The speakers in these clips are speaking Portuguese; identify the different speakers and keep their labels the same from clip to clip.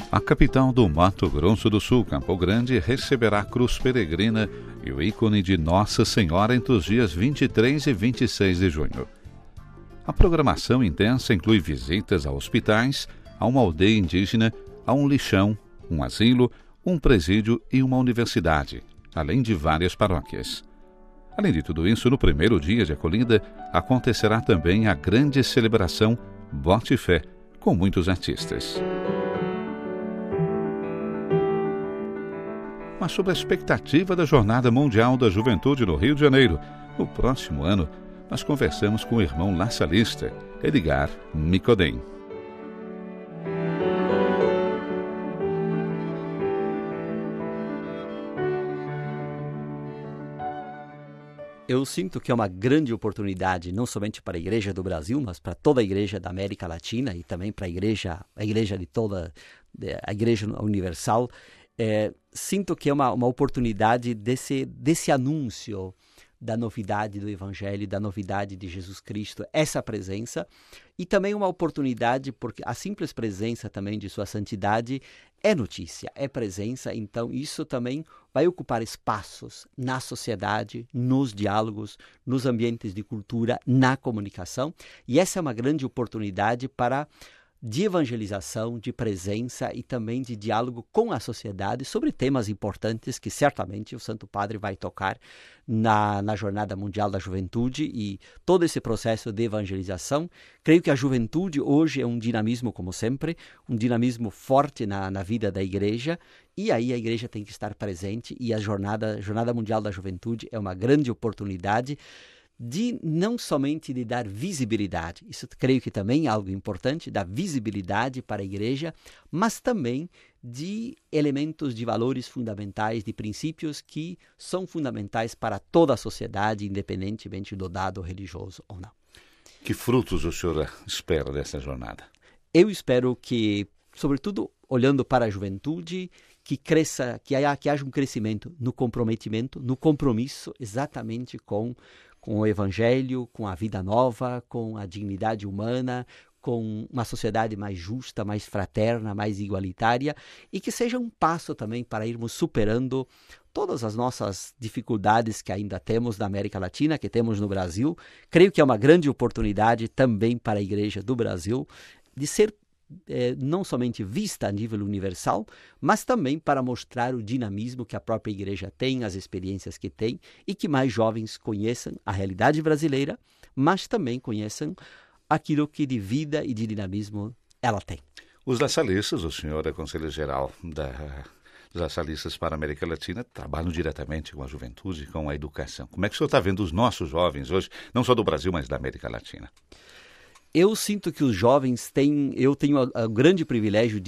Speaker 1: A capital do Mato Grosso do Sul, Campo Grande, receberá a cruz peregrina e o ícone de Nossa Senhora entre os dias 23 e 26 de junho. A programação intensa inclui visitas a hospitais, a uma aldeia indígena, a um lixão, um asilo, um presídio e uma universidade, além de várias paróquias. Além de tudo isso, no primeiro dia de acolhida, acontecerá também a grande celebração Bote Fé, com muitos artistas. Mas sobre a expectativa da Jornada Mundial da Juventude no Rio de Janeiro, no próximo ano, nós conversamos com o irmão laçalista, Edgar Micodem.
Speaker 2: Eu sinto que é uma grande oportunidade, não somente para a Igreja do Brasil, mas para toda a Igreja da América Latina e também para a Igreja de toda a Igreja Universal. Sinto que é uma oportunidade desse anúncio da novidade do Evangelho, da novidade de Jesus Cristo, essa presença, e também uma oportunidade porque a simples presença também de sua santidade é notícia, é presença, então isso também vai ocupar espaços na sociedade, nos diálogos, nos ambientes de cultura, na comunicação, e essa é uma grande oportunidade de evangelização, de presença e também de diálogo com a sociedade sobre temas importantes que certamente o Santo Padre vai tocar na Jornada Mundial da Juventude e todo esse processo de evangelização. Creio que a juventude hoje é um dinamismo, como sempre, um dinamismo forte na vida da Igreja, e aí a Igreja tem que estar presente, e a Jornada Mundial da Juventude é uma grande oportunidade de não somente de dar visibilidade, isso creio que também é algo importante, dar visibilidade para a Igreja, mas também de elementos de valores fundamentais, de princípios que são fundamentais para toda a sociedade, independentemente do dado religioso ou não.
Speaker 1: Que frutos o senhor espera dessa jornada?
Speaker 2: Eu espero que, sobretudo olhando para a juventude, que cresça, que haja um crescimento no comprometimento, no compromisso exatamente com o Evangelho, com a vida nova, com a dignidade humana, com uma sociedade mais justa, mais fraterna, mais igualitária, e que seja um passo também para irmos superando todas as nossas dificuldades que ainda temos na América Latina, que temos no Brasil. Creio que é uma grande oportunidade também para a Igreja do Brasil de ser não somente vista a nível universal, mas também para mostrar o dinamismo que a própria Igreja tem, as experiências que tem, e que mais jovens conheçam a realidade brasileira, mas também conheçam aquilo que de vida e de dinamismo ela tem.
Speaker 1: Os laçalistas, o senhor é conselheiro-geral dos laçalistas para a América Latina, trabalham diretamente com a juventude, com a educação. Como é que o senhor está vendo os nossos jovens hoje, não só do Brasil, mas da América Latina?
Speaker 2: Eu sinto que os jovens eu tenho o grande privilégio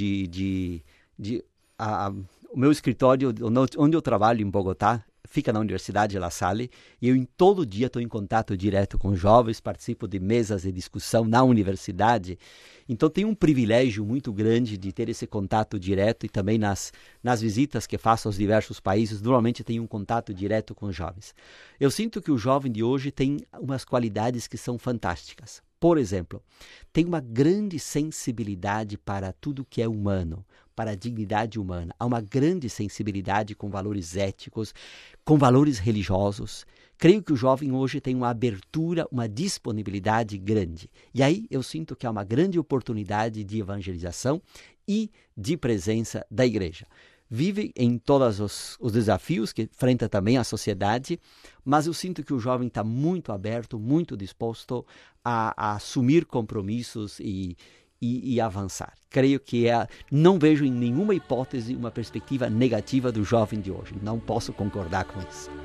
Speaker 2: o meu escritório, onde eu trabalho em Bogotá, fica na Universidade La Salle, e eu em todo dia estou em contato direto com jovens, participo de mesas de discussão na universidade, então tenho um privilégio muito grande de ter esse contato direto, e também nas visitas que faço aos diversos países, normalmente tenho um contato direto com os jovens. Eu sinto que o jovem de hoje tem umas qualidades que são fantásticas. Por exemplo, tem uma grande sensibilidade para tudo que é humano, para a dignidade humana. Há uma grande sensibilidade com valores éticos, com valores religiosos. Creio que o jovem hoje tem uma abertura, uma disponibilidade grande. E aí eu sinto que há uma grande oportunidade de evangelização e de presença da Igreja. Vive em todos os desafios que enfrenta também a sociedade, mas eu sinto que o jovem está muito aberto, muito disposto a assumir compromissos e avançar. Creio que não vejo em nenhuma hipótese uma perspectiva negativa do jovem de hoje. Não posso concordar com isso.